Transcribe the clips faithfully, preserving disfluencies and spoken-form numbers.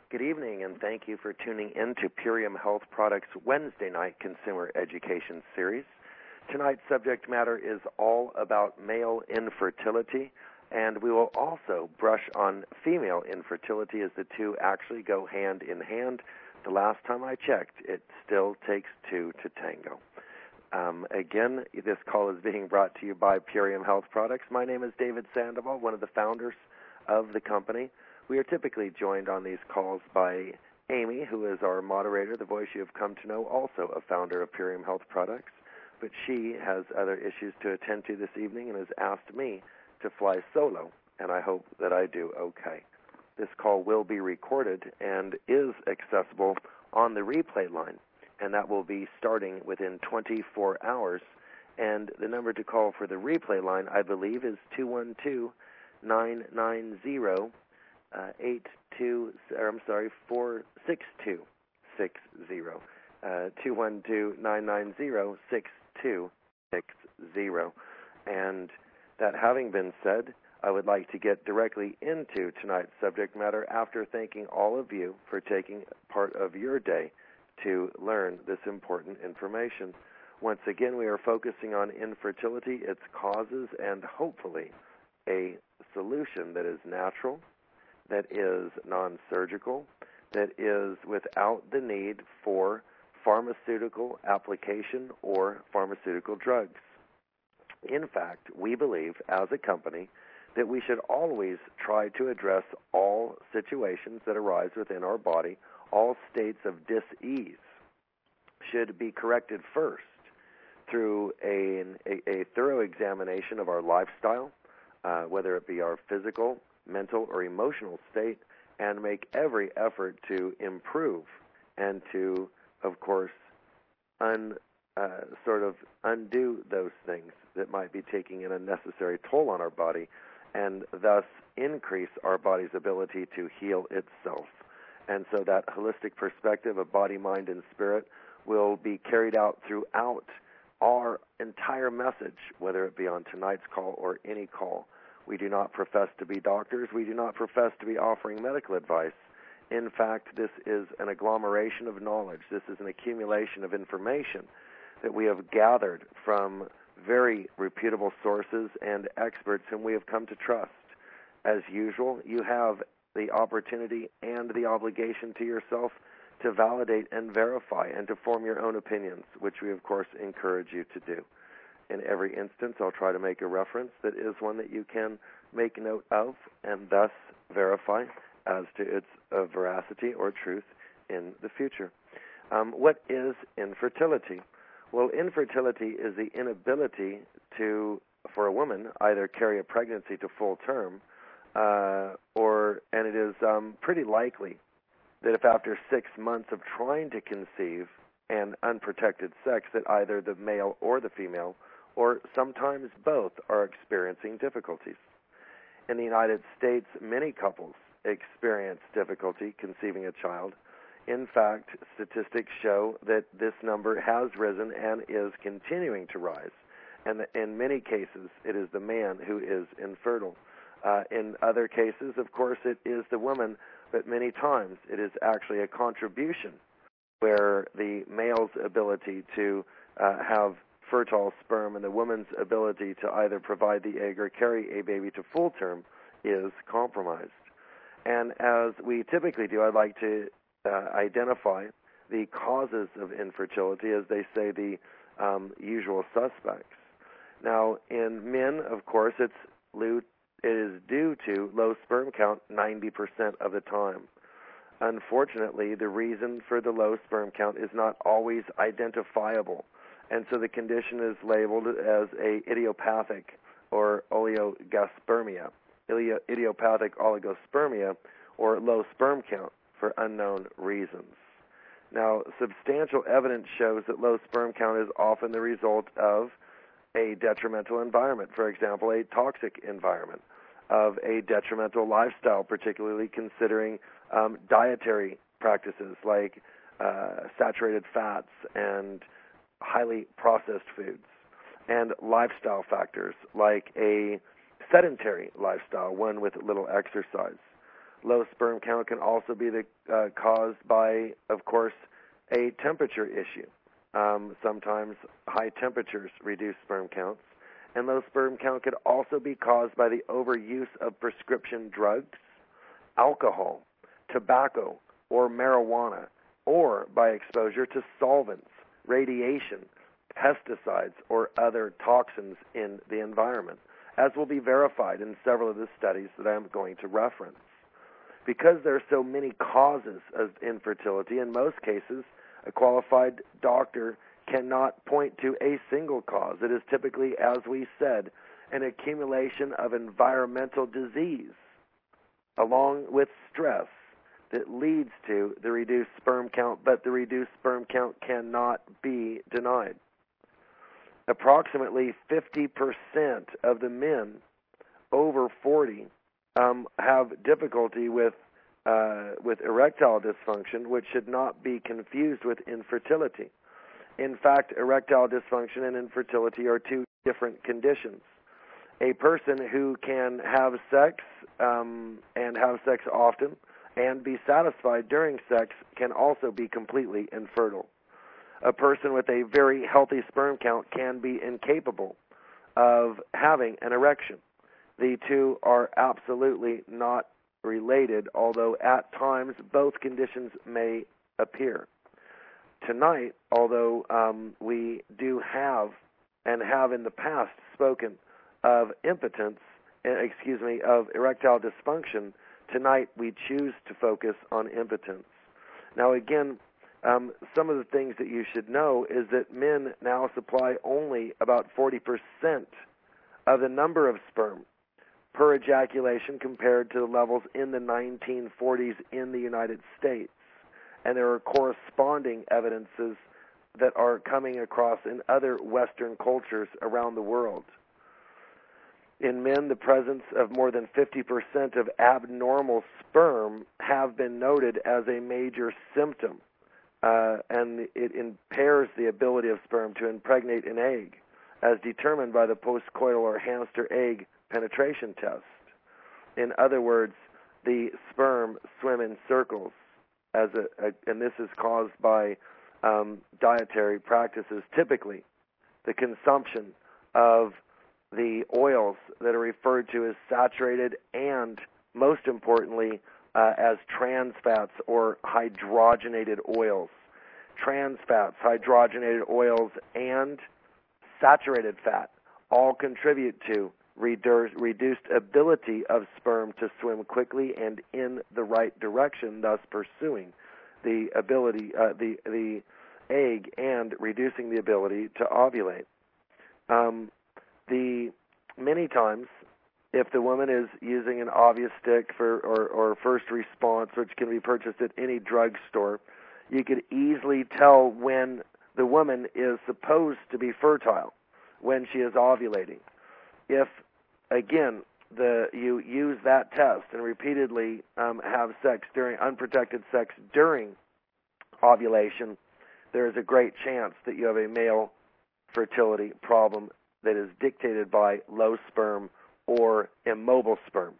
Good evening, and thank you for tuning in to Purium Health Products Wednesday night consumer education series. Tonight's subject matter is all about male infertility, and we will also brush on female infertility, as the two actually go hand in hand. The last time I checked, it still takes two to tango. Um, again, this call is being brought to you by Purium Health Products. My name is David Sandoval, one of the founders of the company. We are typically joined on these calls by Amy, who is our moderator, the voice you have come to know, also a founder of Purium Health Products. But she has other issues to attend to this evening and has asked me to fly solo, and I hope that I do okay. This call will be recorded and is accessible on the replay line, and that will be starting within twenty-four hours. And the number to call for the replay line, I believe, is two one two, nine nine zero, eight two, or I'm sorry, four six two six zero. Uh, two one two, nine nine zero, six two six zero. And that having been said, I would like to get directly into tonight's subject matter after thanking all of you for taking part of your day to learn this important information. Once again, we are focusing on infertility, its causes, and hopefully a solution that is natural, that is non-surgical, that is without the need for pharmaceutical application or pharmaceutical drugs. In fact, we believe as a company that we should always try to address all situations that arise within our body. All states of dis-ease should be corrected first through a, a, a thorough examination of our lifestyle, uh, whether it be our physical, mental, or emotional state, and make every effort to improve and to, of course, un, uh, sort of undo those things that might be taking an unnecessary toll on our body, and thus increase our body's ability to heal itself. And so that holistic perspective of body, mind, and spirit will be carried out throughout our entire message, whether it be on tonight's call or any call. We do not profess to be doctors. We do not profess to be offering medical advice. In fact, this is an agglomeration of knowledge. This is an accumulation of information that we have gathered from very reputable sources and experts whom we have come to trust. As usual, you have the opportunity and the obligation to yourself to validate and verify and to form your own opinions, which we, of course, encourage you to do. In every instance, I'll try to make a reference that is one that you can make note of and thus verify as to its uh, veracity or truth in the future. Um, what is infertility? Well, infertility is the inability to, for a woman, either carry a pregnancy to full term, uh, or, and it is um, pretty likely that if after six months of trying to conceive and unprotected sex, that either the male or the female, or sometimes both, are experiencing difficulties. In the United States, many couples experience difficulty conceiving a child. In fact, statistics show that this number has risen and is continuing to rise. And in many cases, it is the man who is infertile. Uh, in other cases, of course, it is the woman, but many times it is actually a contribution where the male's ability to uh, have fertile sperm and the woman's ability to either provide the egg or carry a baby to full term is compromised. And as we typically do, I'd like to uh, identify the causes of infertility, as they say, the um, usual suspects. Now, in men, of course, it's it is due to low sperm count ninety percent of the time. Unfortunately, the reason for the low sperm count is not always identifiable, and so the condition is labeled as a idiopathic or oligospermia, idiopathic oligospermia, or low sperm count for unknown reasons. Now, substantial evidence shows that low sperm count is often the result of a detrimental environment, for example, a toxic environment, of a detrimental lifestyle, particularly considering um, dietary practices like uh, saturated fats and highly processed foods, and lifestyle factors like a sedentary lifestyle, one with little exercise. Low sperm count can also be the, uh, caused by, of course, a temperature issue. Um, sometimes high temperatures reduce sperm counts. And low sperm count could also be caused by the overuse of prescription drugs, alcohol, tobacco, or marijuana, or by exposure to solvents, radiation, pesticides, or other toxins in the environment, as will be verified in several of the studies that I'm going to reference. Because there are so many causes of infertility, in most cases, a qualified doctor cannot point to a single cause. It is typically, as we said, an accumulation of environmental disease along with stress that leads to the reduced sperm count, but the reduced sperm count cannot be denied. Approximately fifty percent of the men over forty um, have difficulty with uh, with erectile dysfunction, which should not be confused with infertility. In fact, erectile dysfunction and infertility are two different conditions. A person who can have sex um, and have sex often and be satisfied during sex can also be completely infertile. A person with a very healthy sperm count can be incapable of having an erection. The two are absolutely not related, although at times both conditions may appear. Tonight, although um, we do have and have in the past spoken of impotence, excuse me, of erectile dysfunction, tonight we choose to focus on impotence. Now again, um, some of the things that you should know is that men now supply only about forty percent of the number of sperm per ejaculation compared to the levels in the nineteen forties in the United States. And there are corresponding evidences that are coming across in other Western cultures around the world. In men, the presence of more than fifty percent of abnormal sperm have been noted as a major symptom, uh, and it impairs the ability of sperm to impregnate an egg, as determined by the postcoital or hamster egg penetration test. In other words, the sperm swim in circles. As a, a, and this is caused by um, dietary practices, typically the consumption of the oils that are referred to as saturated and, most importantly, uh, as trans fats or hydrogenated oils. Trans fats, hydrogenated oils, and saturated fat all contribute to reduced ability of sperm to swim quickly and in the right direction, thus pursuing the ability, uh, the the egg, and reducing the ability to ovulate. Um, the many times, if the woman is using an Ovustick for or, or First Response, which can be purchased at any drugstore, you could easily tell when the woman is supposed to be fertile, when she is ovulating. If Again, the you use that test and repeatedly um, have sex during unprotected sex during ovulation, there is a great chance that you have a male fertility problem that is dictated by low sperm or immobile sperm.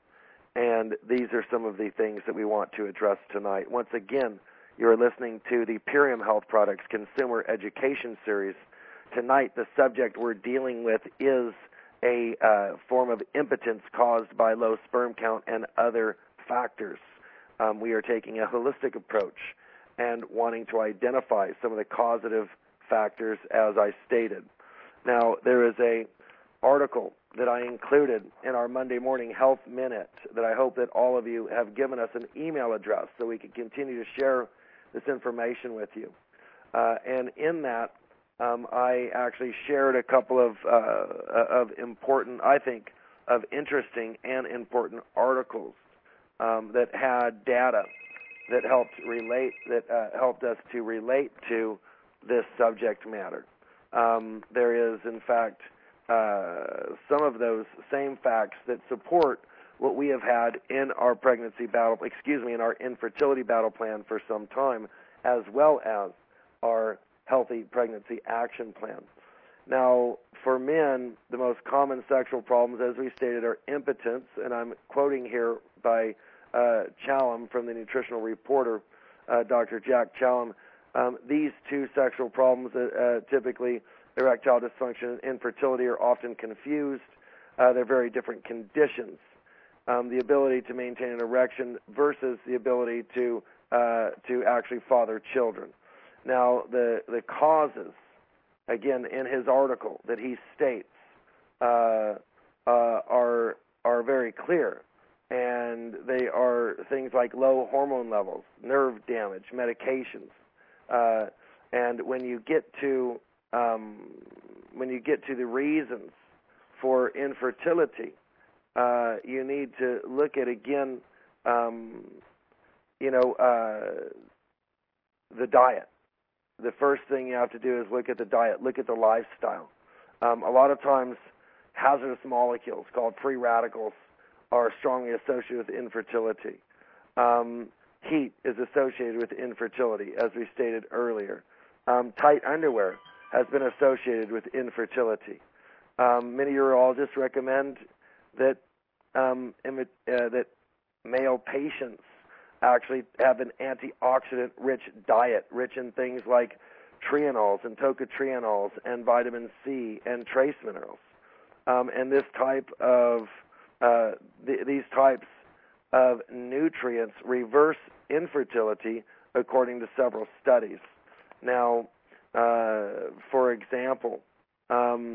And these are some of the things that we want to address tonight. Once again, you are listening to the Purium Health Products Consumer Education Series. Tonight, the subject we're dealing with is a uh, form of impotence caused by low sperm count and other factors. Um, we are taking a holistic approach and wanting to identify some of the causative factors, as I stated. Now, there is a article that I included in our Monday Morning Health Minute that I hope that all of you have given us an email address so we can continue to share this information with you. Uh, and in that, Um, I actually shared a couple of uh, of important, I think, of interesting and important articles um, that had data that helped relate that uh, helped us to relate to this subject matter. Um, there is, in fact, uh, some of those same facts that support what we have had in our pregnancy battle, excuse me, in our infertility battle plan for some time, as well as our Healthy Pregnancy Action Plan. Now, for men, the most common sexual problems, as we stated, are impotence, and I'm quoting here by uh, Challam from the Nutritional Reporter, uh, Doctor Jack Challam, um, these two sexual problems, uh, uh, typically erectile dysfunction and infertility, are often confused. Uh, they're very different conditions. Um, the ability to maintain an erection versus the ability to uh, to actually father children. Now, the the causes, again, in his article that he states, uh, uh, are are very clear, and they are things like low hormone levels, nerve damage, medications, uh, and when you get to um, when you get to the reasons for infertility, uh, you need to look at again, um, you know, uh, the diet. The first thing you have to do is look at the diet, look at the lifestyle. Um, a lot of times, hazardous molecules called free radicals are strongly associated with infertility. Um, heat is associated with infertility, as we stated earlier. Um, tight underwear has been associated with infertility. Um, many urologists recommend that um, imi- uh, that male patients actually have an antioxidant-rich diet, rich in things like trianols and tocotrienols and vitamin C and trace minerals. Um, and this type of uh, th- these types of nutrients reverse infertility according to several studies. Now, uh, for example, um,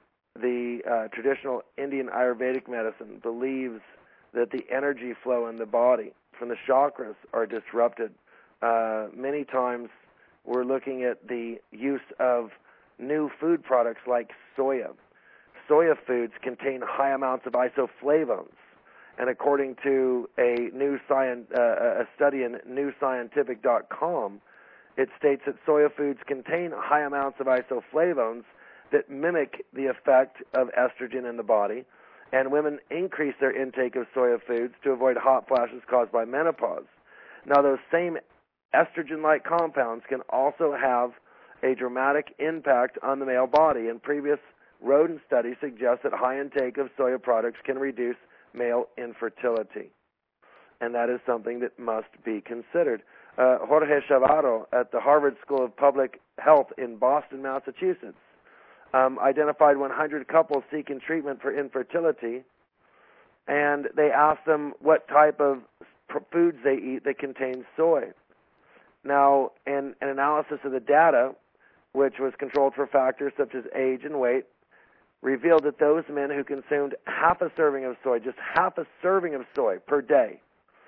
the uh, traditional Indian Ayurvedic medicine believes that the energy flow in the body from the chakras are disrupted. Uh, many times we're looking at the use of new food products like soya. Soya foods contain high amounts of isoflavones, and according to a new science, uh, a study in new scientific dot com, it states that soya foods contain high amounts of isoflavones that mimic the effect of estrogen in the body, and women increase their intake of soya foods to avoid hot flashes caused by menopause. Now, those same estrogen-like compounds can also have a dramatic impact on the male body, and previous rodent studies suggest that high intake of soya products can reduce male infertility, and that is something that must be considered. Uh, Jorge Chavarro at the Harvard School of Public Health in Boston, Massachusetts, um, identified one hundred couples seeking treatment for infertility, and they asked them what type of foods they eat that contain soy. Now, in an analysis of the data, which was controlled for factors such as age and weight, revealed that those men who consumed half a serving of soy, just half a serving of soy per day,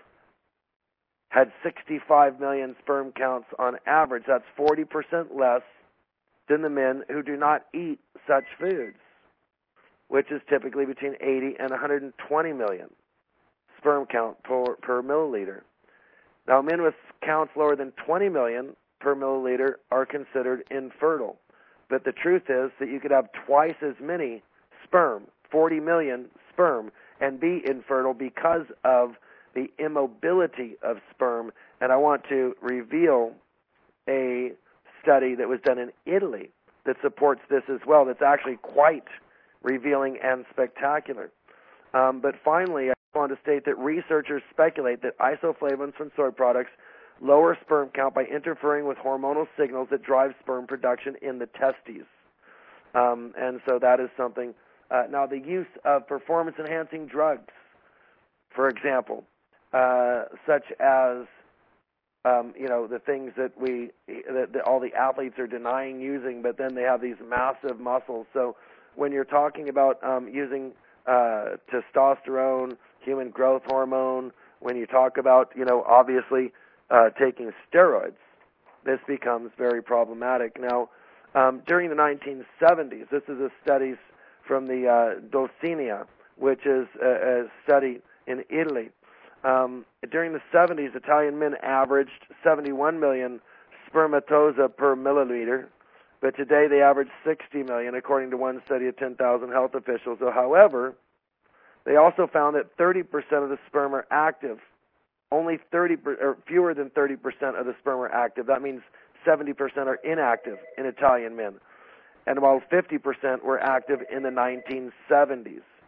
had sixty-five million sperm counts on average. That's forty percent less than the men who do not eat such foods, which is typically between eighty and one hundred twenty million sperm count per, per milliliter. Now, men with counts lower than twenty million per milliliter are considered infertile. But the truth is that you could have twice as many sperm, forty million sperm, and be infertile because of the immobility of sperm. And I want to reveal a study that was done in Italy that supports this as well, that's actually quite revealing and spectacular. Um, but finally, I want to state that researchers speculate that isoflavones from soy products lower sperm count by interfering with hormonal signals that drive sperm production in the testes. Um, and so that is something. Uh, now, the use of performance-enhancing drugs, for example, uh, such as Um, you know, the things that we, that, that all the athletes are denying using, but then they have these massive muscles. So when you're talking about um, using uh, testosterone, human growth hormone, when you talk about, you know, obviously uh, taking steroids, this becomes very problematic. Now, um, during the nineteen seventies, this is a study from the uh, Dulcinea, which is a, a study in Italy. Um, during the seventies, Italian men averaged seventy-one million spermatozoa per milliliter, but today they average sixty million, according to one study of ten thousand health officials. So, however, they also found that thirty percent of the sperm are active. Only thirty per, or fewer than thirty percent of the sperm are active. That means seventy percent are inactive in Italian men, and while fifty percent were active in the nineteen seventies.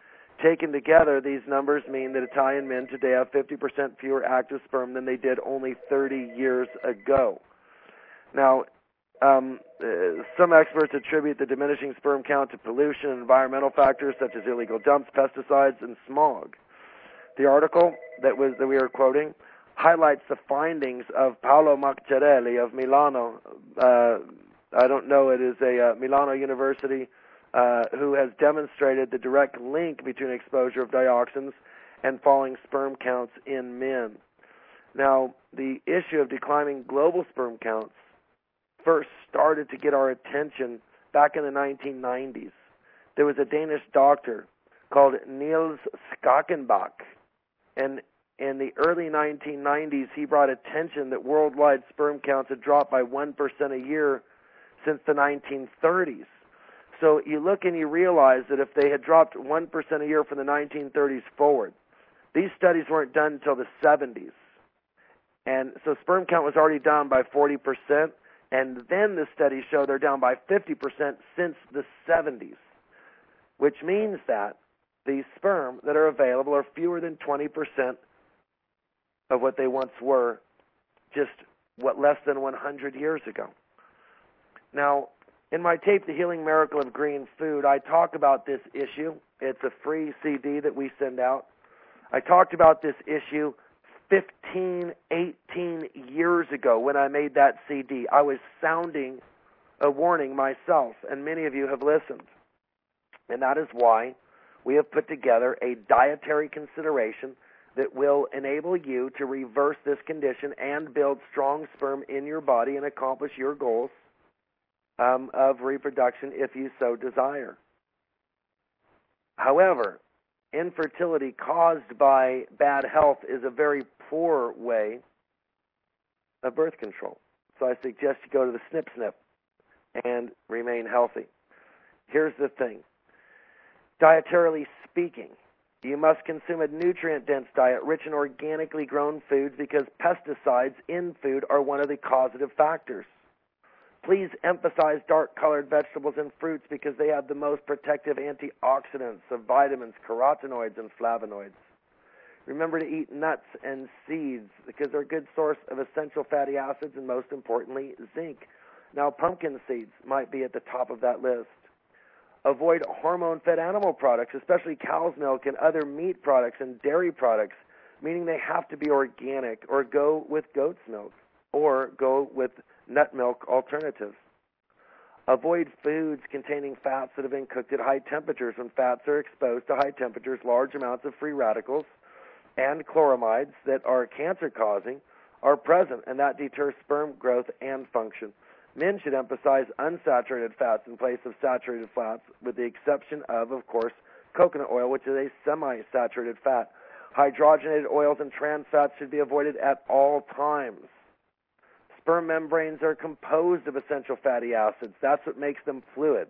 taken together, these numbers mean that Italian men today have fifty percent fewer active sperm than they did only thirty years ago. Now, um, uh, some experts attribute the diminishing sperm count to pollution and environmental factors such as illegal dumps, pesticides, and smog. The article that was that we are quoting highlights the findings of Paolo Macchiarelli of Milano. Uh, I don't know, it is a uh, Milano University uh, who has demonstrated the direct link between exposure of dioxins and falling sperm counts in men. Now, the issue of declining global sperm counts first started to get our attention back in the nineteen nineties. There was a Danish doctor called Niels Skakenbach, and in the early nineteen nineties, he brought attention that worldwide sperm counts had dropped by one percent a year since the nineteen thirties. So you look and you realize that if they had dropped one percent a year from the nineteen thirties forward, these studies weren't done until the seventies. And so sperm count was already down by forty percent, and then the studies show they're down by fifty percent since the seventies, which means that the sperm that are available are fewer than twenty percent of what they once were just, what, less than one hundred years ago. Now, in my tape, The Healing Miracle of Green Food, I talk about this issue. It's a free C D that we send out. I talked about this issue fifteen, eighteen years ago when I made that C D. I was sounding a warning myself, and many of you have listened. And that is why we have put together a dietary consideration that will enable you to reverse this condition and build strong sperm in your body and accomplish your goals um, of reproduction if you so desire. However, infertility caused by bad health is a very poor way of birth control. So I suggest you go to the snip snip and remain healthy. Here's the thing. Dietarily speaking, you must consume a nutrient-dense diet rich in organically grown foods because pesticides in food are one of the causative factors. Please emphasize dark-colored vegetables and fruits because they have the most protective antioxidants of vitamins, carotenoids, and flavonoids. Remember to eat nuts and seeds because they're a good source of essential fatty acids and, most importantly, zinc. Now, pumpkin seeds might be at the top of that list. Avoid hormone-fed animal products, especially cow's milk and other meat products and dairy products, meaning they have to be organic, or go with goat's milk, or go with nut milk alternatives. Avoid foods containing fats that have been cooked at high temperatures. When fats are exposed to high temperatures, large amounts of free radicals and chloramides that are cancer-causing are present, and that deters sperm growth and function. Men should emphasize unsaturated fats in place of saturated fats, with the exception of, of course, coconut oil, which is a semi-saturated fat. Hydrogenated oils and trans fats should be avoided at all times. Sperm membranes are composed of essential fatty acids. That's what makes them fluid.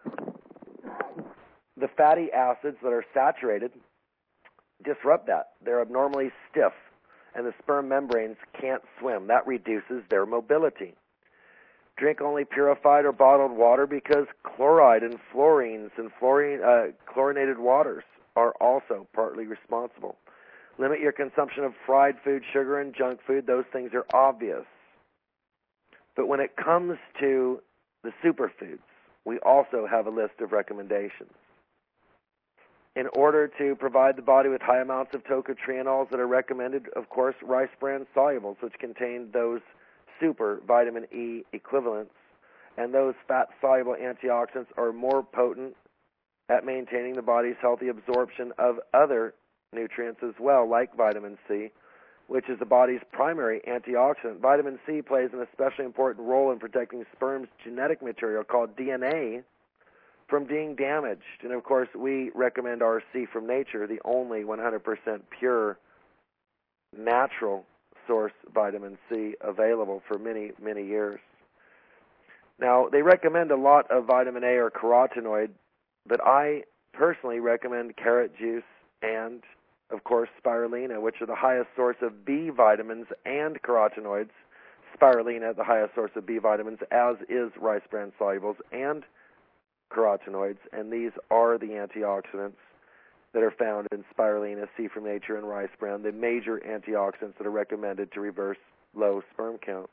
The fatty acids that are saturated disrupt that. They're abnormally stiff, and the sperm membranes can't swim. That reduces their mobility. Drink only purified or bottled water because chloride and fluorines and fluorine, uh, chlorinated waters are also partly responsible. Limit your consumption of fried food, sugar, and junk food. Those things are obvious. But when it comes to the superfoods, we also have a list of recommendations. In order to provide the body with high amounts of tocotrienols that are recommended, of course, rice bran solubles, which contain those super vitamin E equivalents, and those fat-soluble antioxidants are more potent at maintaining the body's healthy absorption of other nutrients as well, like vitamin C, which is the body's primary antioxidant. Vitamin C plays an especially important role in protecting sperm's genetic material, called D N A, from being damaged. And, of course, we recommend our C from nature, the only one hundred percent pure, natural source vitamin C available for many, many years. Now, they recommend a lot of vitamin A or carotenoid, but I personally recommend carrot juice and, of course, spirulina, which are the highest source of B vitamins and carotenoids. Spirulina, the highest source of B vitamins, as is rice bran solubles and carotenoids, and these are the antioxidants that are found in spirulina, C from nature, and rice bran, the major antioxidants that are recommended to reverse low sperm count.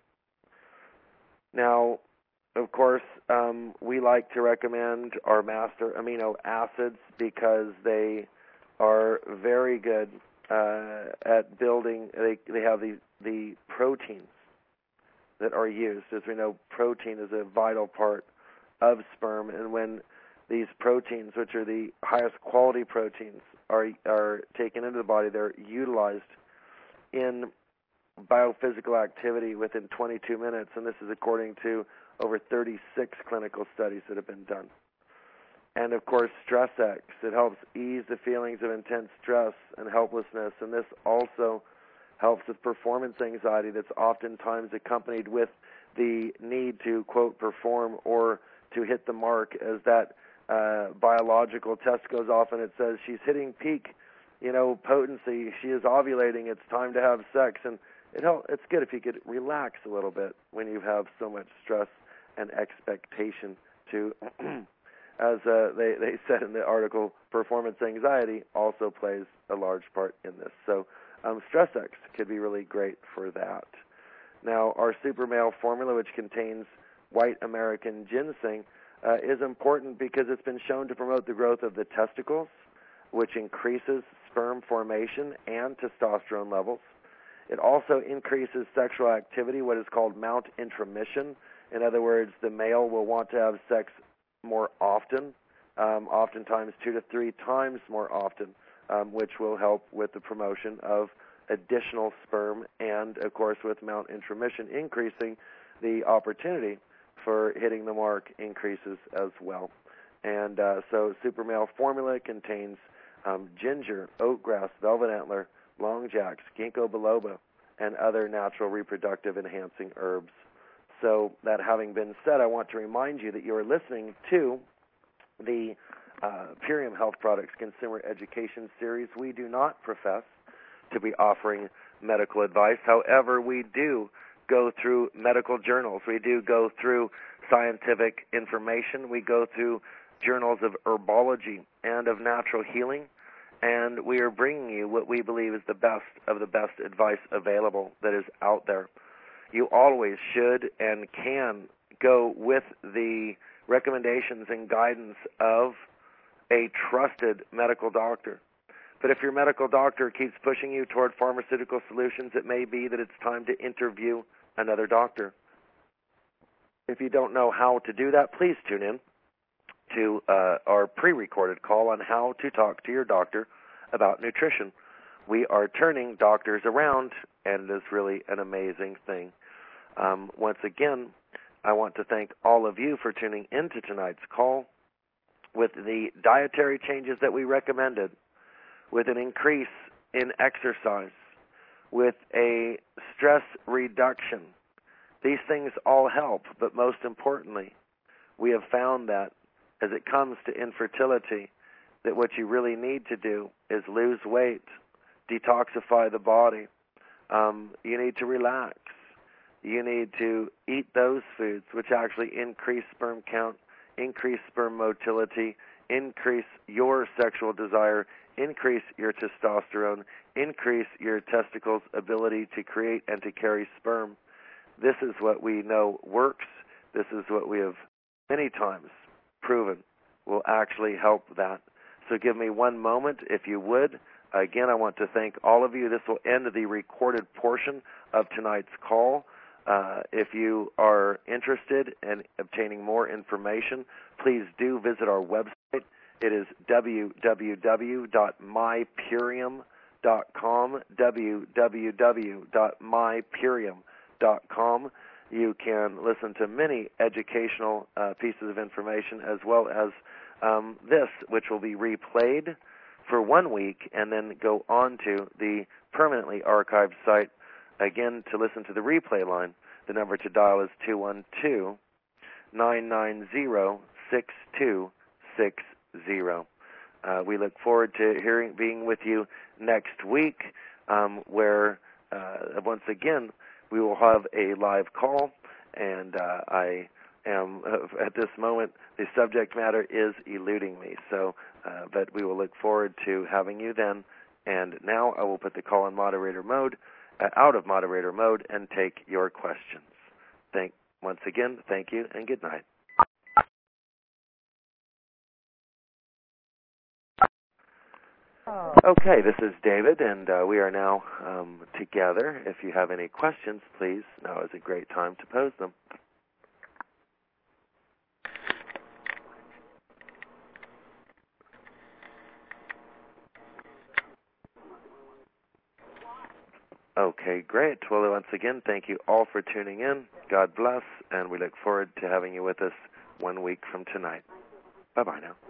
Now, of course, um, we like to recommend our master amino acids because they are very good uh, at building. They they have the the proteins that are used. As we know, protein is a vital part of sperm, and when these proteins, which are the highest quality proteins, are are taken into the body, they're utilized in biophysical activity within twenty-two minutes, and this is according to over thirty-six clinical studies that have been done. And of course, Stress X, it helps ease the feelings of intense stress and helplessness, and this also helps with performance anxiety that's oftentimes accompanied with the need to, quote, perform or to hit the mark, as that uh, biological test goes off and it says she's hitting peak, you know, potency, she is ovulating, it's time to have sex. And it help, it's good if you could relax a little bit when you have so much stress and expectation to, as uh, they, they said in the article, performance anxiety also plays a large part in this. So um, Stress X could be really great for that. Now, our Super Male formula, which contains white American ginseng, uh, is important because it's been shown to promote the growth of the testicles, which increases sperm formation and testosterone levels. It also increases sexual activity, what is called mount intromission. In other words, the male will want to have sex more often, um, oftentimes two to three times more often, um, which will help with the promotion of additional sperm, and, of course, with mount intromission increasing, the opportunity for hitting the mark increases as well. And uh, so Super Male formula contains um, ginger, oatgrass, velvet antler, long jacks, ginkgo biloba, and other natural reproductive enhancing herbs. So that having been said, I want to remind you that you are listening to the uh, Purium Health Products Consumer Education Series. We do not profess to be offering medical advice. However, we do go through medical journals. We do go through scientific information. We go through journals of herbology and of natural healing. And we are bringing you what we believe is the best of the best advice available that is out there. You always should and can go with the recommendations and guidance of a trusted medical doctor. But if your medical doctor keeps pushing you toward pharmaceutical solutions, it may be that it's time to interview another doctor. If you don't know how to do that, please tune in to uh, our pre-recorded call on how to talk to your doctor about nutrition. We are turning doctors around, and it's really an amazing thing. Um, once again, I want to thank all of you for tuning into tonight's call. With the dietary changes that we recommended, with an increase in exercise, with a stress reduction, these things all help, but most importantly, we have found that as it comes to infertility, that what you really need to do is lose weight, detoxify the body. Um, you need to relax. You need to eat those foods which actually increase sperm count, increase sperm motility, increase your sexual desire, increase your testosterone, increase your testicles' ability to create and to carry sperm. This is what we know works. This is what we have many times proven will actually help that. So give me one moment, if you would. Again, I want to thank all of you. This will end the recorded portion of tonight's call. Uh, if you are interested in obtaining more information, please do visit our website. It is w w w dot my purium dot com, w w w dot my purium dot com. You can listen to many educational uh, pieces of information, as well as um, this, which will be replayed for one week and then go on to the permanently archived site. Again, to listen to the replay line, the number to dial is two one two, nine nine zero, six two six zero. Uh, we look forward to hearing, being with you next week, um, where, uh, once again, we will have a live call, and uh, I am, uh, at this moment, the subject matter is eluding me. So, uh, but we will look forward to having you then. And now I will put the call in moderator mode, uh, out of moderator mode, and take your questions. Thank once again, thank you, and good night. Okay, this is David, and uh, we are now um, together. If you have any questions, please, now is a great time to pose them. Okay, great. Well, once again, thank you all for tuning in. God bless, and we look forward to having you with us one week from tonight. Bye-bye now.